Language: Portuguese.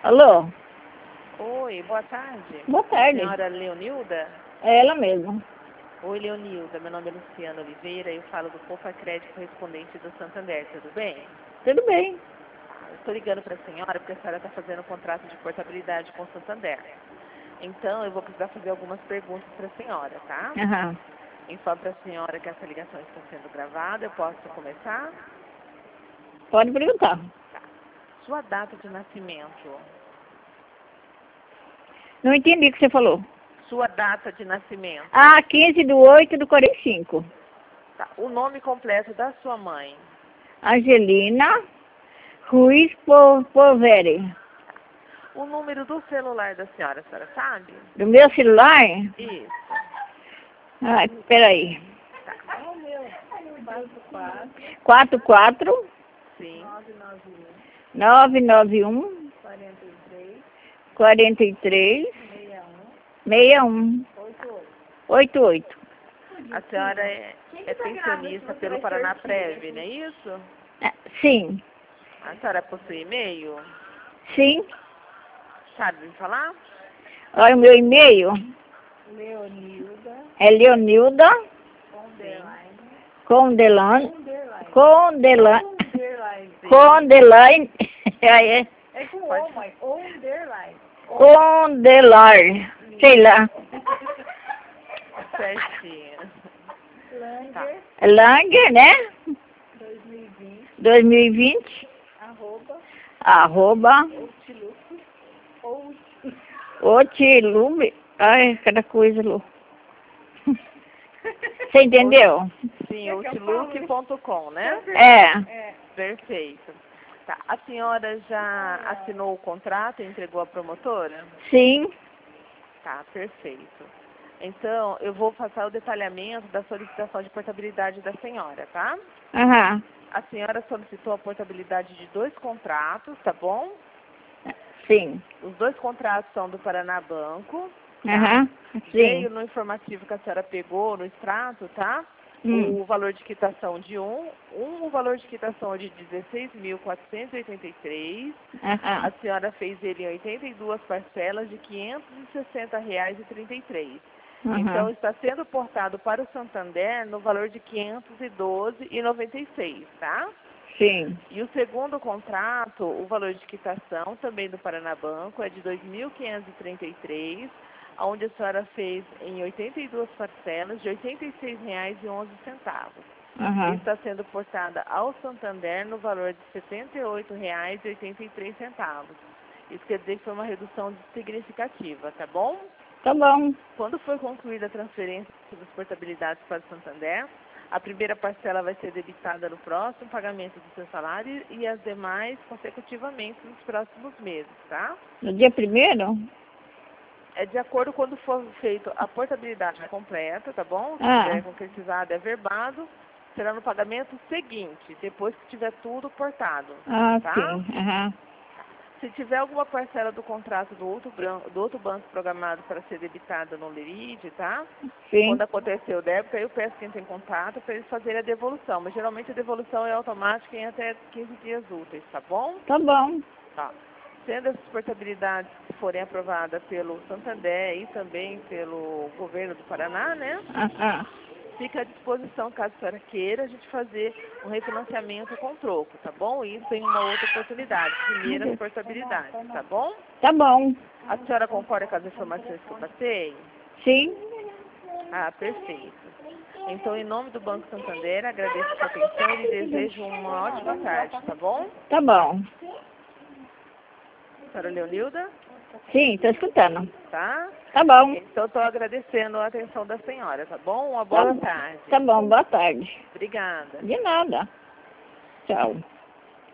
Alô? Oi, boa tarde. Boa tarde. Senhora Leonilda? É ela mesma. Oi, Leonilda. Meu nome é Luciana Oliveira. Eu falo do Poupa Crédito correspondente do Santander. Tudo bem? Tudo bem. Eu estou ligando para a senhora porque a senhora está fazendo um contrato de portabilidade com o Santander. Então, eu vou precisar fazer algumas perguntas para a senhora, tá? Aham. Informo para a senhora que essa ligação está sendo gravada. Eu posso começar? Pode perguntar. Tá. Sua data de nascimento? Não entendi o que você falou. Sua data de nascimento? Ah, 15/8/45. Tá. O nome completo da sua mãe? Angelina Ruiz Poveri. O número do celular da senhora, a senhora sabe? Do meu celular? Isso. Ah, peraí. Tá. 44 Sim. 991 43 61 88. A senhora é pensionista pelo Paraná Prev, não é isso? Ah, sim, A senhora possui e-mail? sim. Sabe me falar? Olha o meu e-mail. É Leonilda Condeline. Aí é Condelar. Sei lá. Certinho. Tá. Langer, né? 2020. Arroba. Otilume. Ai, cada coisa, Lu. Você entendeu? Sim, outlook.com, né? É. Perfeito. Tá. A senhora já assinou o contrato e entregou à promotora? Sim. Tá, perfeito. Então, eu vou passar o detalhamento da solicitação de portabilidade da senhora, tá? Aham. A senhora solicitou a portabilidade de 2 contratos, tá bom? Sim. Os 2 contratos são do Paraná Banco. Tá? Aham. Veio Sim. no informativo que a senhora pegou, no extrato, tá? Hum. O valor de quitação de o valor de quitação é de 16.483. Aham. A senhora fez ele em 82 parcelas de R$ 560,33. Então, Aham. está sendo portado para o Santander no valor de R$ 512,96, tá? Sim. E o segundo contrato, o valor de quitação, também do Paraná Banco, é de R$ 2.533, onde a senhora fez em 82 parcelas de R$ 86,11. Aham. Está sendo portada ao Santander no valor de R$ 78,83. Isso quer dizer que foi uma redução significativa, tá bom? Tá bom. Quando for concluída a transferência das portabilidades para o Santander, a primeira parcela vai ser debitada no próximo pagamento do seu salário e as demais consecutivamente nos próximos meses, tá? No dia 1º? É de acordo quando for feita a portabilidade completa, tá bom? Se Ah. tiver concretizado, é verbado, será no pagamento seguinte, depois que tiver tudo portado, Ah, tá? sim. Aham. Se tiver alguma parcela do contrato do outro banco programado para ser debitada no Leride, tá? Sim. Quando acontecer o débito, aí eu peço que entre em contato para eles fazerem a devolução. Mas geralmente a devolução é automática em até 15 dias úteis, tá bom? Tá bom. Tá. Sendo essas portabilidades que forem aprovadas pelo Santander e também pelo governo do Paraná, né? Aham. Fica à disposição, caso a senhora queira, a gente fazer um refinanciamento com troco, tá bom? Isso em uma outra oportunidade, primeiro as portabilidades, tá bom? Tá bom. A senhora concorda com as informações que eu passei? Sim. Ah, perfeito. Então, em nome do Banco Santander, agradeço a sua atenção e lhe desejo uma ótima tarde, tá bom? Tá bom. Senhora Leonilda, Sim, tô escutando. tá? Tá bom. Então, estou agradecendo a atenção da senhora, tá bom? Uma Tá, boa tarde. tá bom, boa tarde. Obrigada. De nada. Tchau.